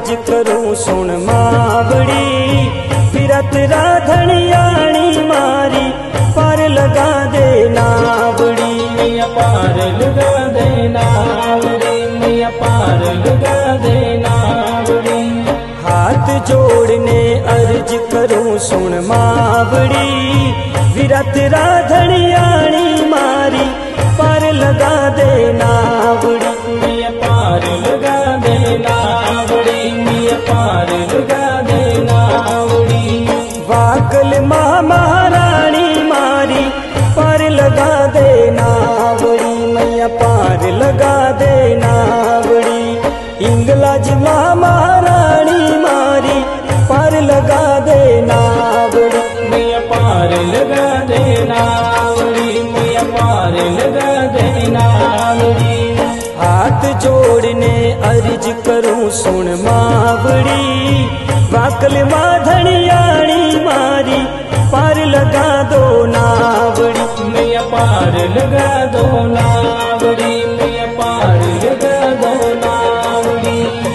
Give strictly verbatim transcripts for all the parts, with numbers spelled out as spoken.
अर्ज करूं सुन मावड़ी, फिरत राधनियाणी मारी पार लगा दे नावड़ी। मिया पार लगा दे नावड़ी, मिया पार लगा दे नावड़ी। हाथ जोड़ने अर्ज करूं सुन मावड़ी, विरत राधनियाणी मारी पार लगा दे नावड़ी। मिया पार लगा दे नावड़ी, मिया पार लगा दे नावड़ी। वाकल माँ महारानी मारी पार लगा दे नावड़ी, मैया पार लगा दे नावड़ी। इंगलाज माँ महारानी मारी पार लगा दे नावड़ी। मिया पार लगा दे नावड़ी, मिया पार लगा दे नावड़ी। हाथ जोड़ने अर्ज करूं सुन मावड़ी, वाकल माधनियाणी मारी पार लगा दो नावड़ी। मिया पार लगा दो नावड़ी, मिया पार लगा दो नावड़ी।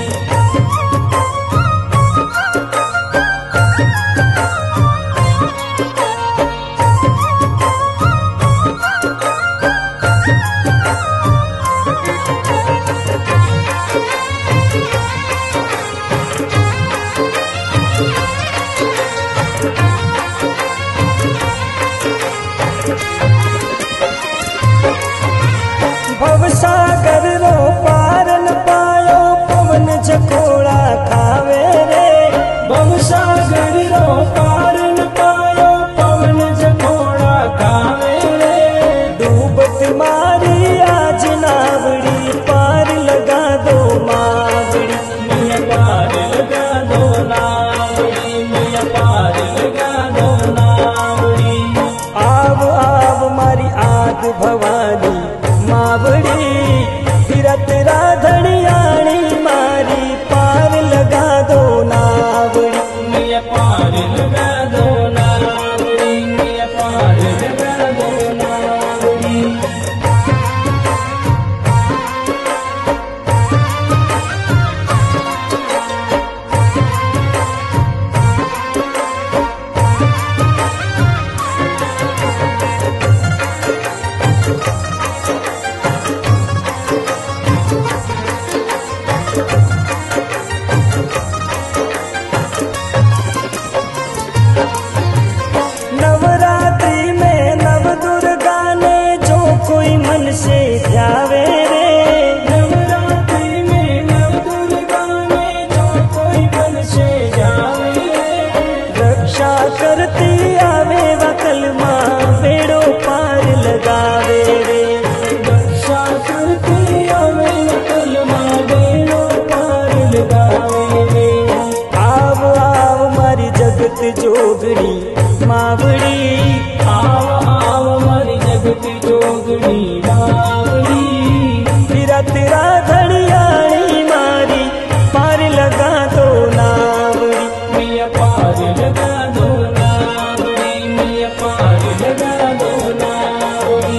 भवसागर रो पार न पायो पवन झकोड़ा खावे रे। भवसागर रो पार न पायो पवन झकोड़ा खावे रे। डूबत मारी आज नावड़ी पार लगा दो मावड़ी। मिया पार लगा दो नावड़ी, मिया पार लगा दो नावड़ी। आव आव मारी आग भवानी मावड़ी, फिरत राधनियाणी मारी पार लगा दो नावड़ी। मिया पार लगा दो नावड़ी, मिया पार लगा दो नावड़ी। नवरात्रि में नव दुर्गा ने जो कोई मन से ध्यावे रे। नवरात्रि में नव दुर्गा ने जो कोई मन से जावे रे। रक्षा करती आवे वकल माँ बेड़ो पार लगावे रे। रक्षा करती आवे वकल माँ बेड़ो पार लगावे रे। आव आव मारी जगत जोगणी मावड़ी, आव आव मारी जगत जोगणी मावड़ी। फिरत राधनियाणी मारी पार लगा दो नावड़ी। मिया पार लगा दो नावड़ी, मिया पार लगा दो नावड़ी।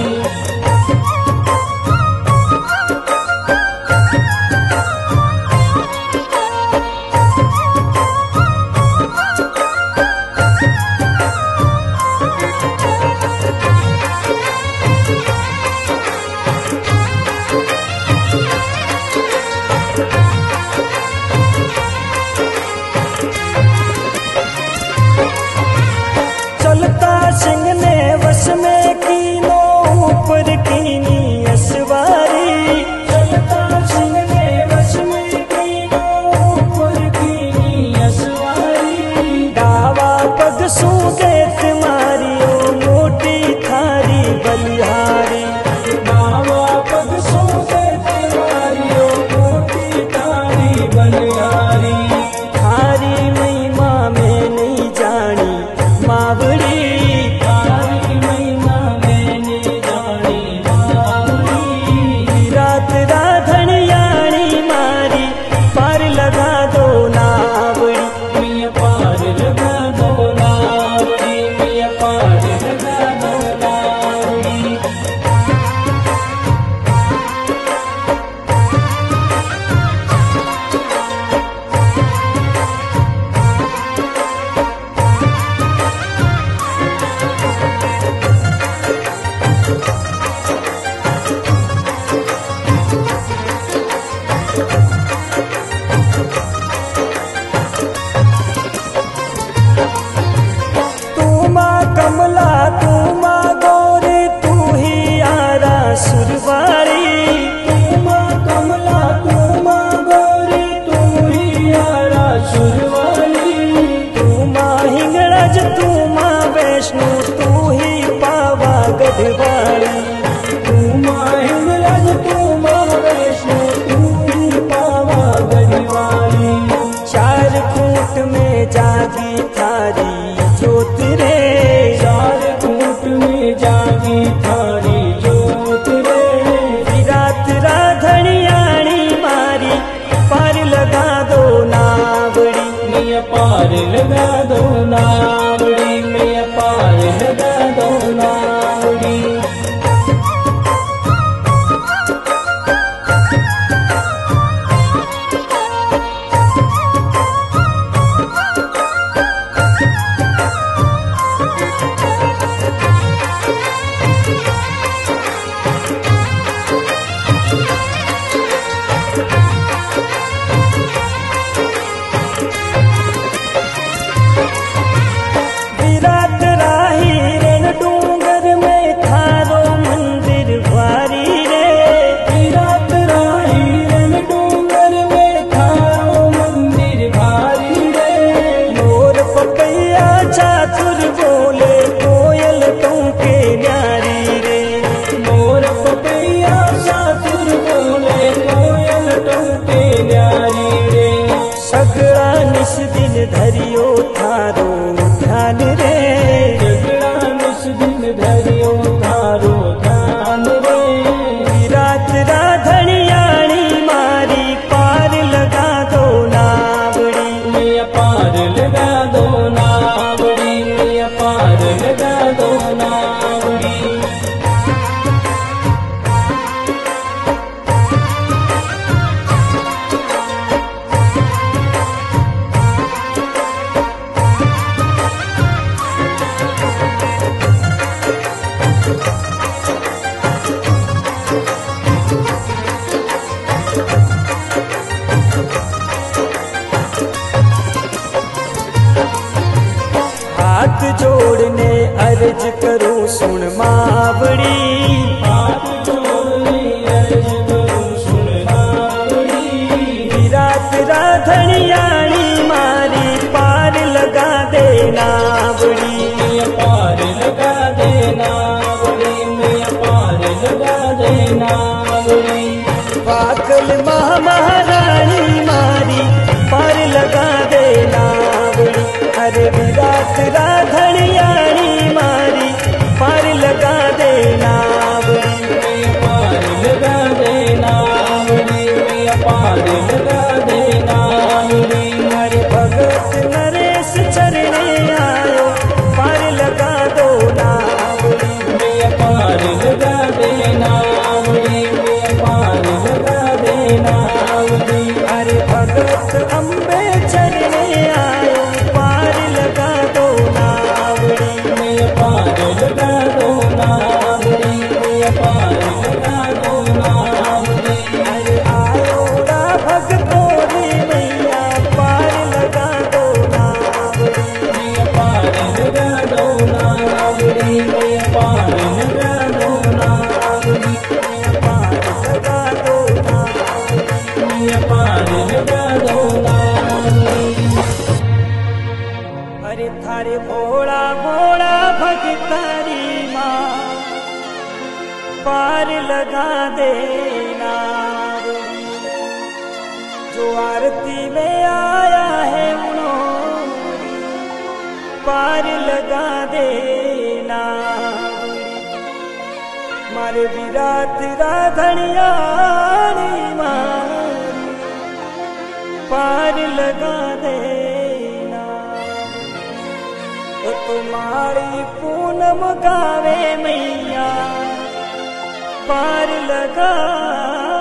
गढ़वाली। तू माँ हिंगलाज तू माँ वैष्णो तू ही पावागढ़ वाली। चार खूंट में जागी थारी ज्योत रे, चार खूंट में जागी थारी ज्योत रे। विराट राधनियाणी मारी पार लगा दो नावड़ी। मैया पार लगा दो नावड़ी, मैया पार लगा दो नावड़ी। विराट राही रण डूंगर में थारो मंदिर भारी रे, विराट राही रण डूंगर में थारो मंदिर भारी रे। मोर पपैया चातुर बोले कोयल टोके न्यारी रे। मोर पपैया चातुर बोले कोयल टोके न्यारी रे। सगड़ा निस दिन धरियो थारो ध्यान रे, झगड़ा निस दिन धरियो थारो ध्यान रे। विराट राधनियाणी मारी पार लगा दो नावड़ी। मैया पार लगा दो नावड़ी, मैया पार लगा दो नावड़ी। हाथ जोड़ने अर्ज करूं सुन मावड़ी। हाथ जोड़ने अर्ज करूं सुन नावड़ी। विराट राधनियाणी मारी पार लगा दे नावड़ी। मैया पार लगा दे नावड़ी, मैया पार लगा दे नावड़ी। पाकल महा महारानी मारी पार लगा दे नावड़ी। अरे विराट राधनियाणी मारी पार लगा दे नावड़ी। मैया पार लगा दे नावड़ी, मैया पार लगा दे नावड़ी। हरे भगत नरेश चरणे आयो पार लगा दो नावड़ी। मैया पार लगा दे नावड़ी, मैया पार लगा दे नावड़ी। अरे भगत अम्बे चरणे आयो पार लगा दो नावड़ी। मैया पार लगा दो नावड़ी, मैया पार लगा दो नावड़ी। अरे आयो रा भगतो रे मैया पार लगा दो नावड़ी। मैया पार लगा दो नावड़ी, मैया पार लगा दो नावड़ी। मैया पार लगा दो नावड़ी। मैया पार लगा दो नावड़ी। अरे थारे भोला भोला भगतारी माँ पार लगा दे नावड़ी। जो आरती में आया है उन्होंने पार लगा दे नावड़ी। मारे विराट राधनियाणी मारी पार लगा देना। तो तुम्हारी पूनम गावे मैया पार लगा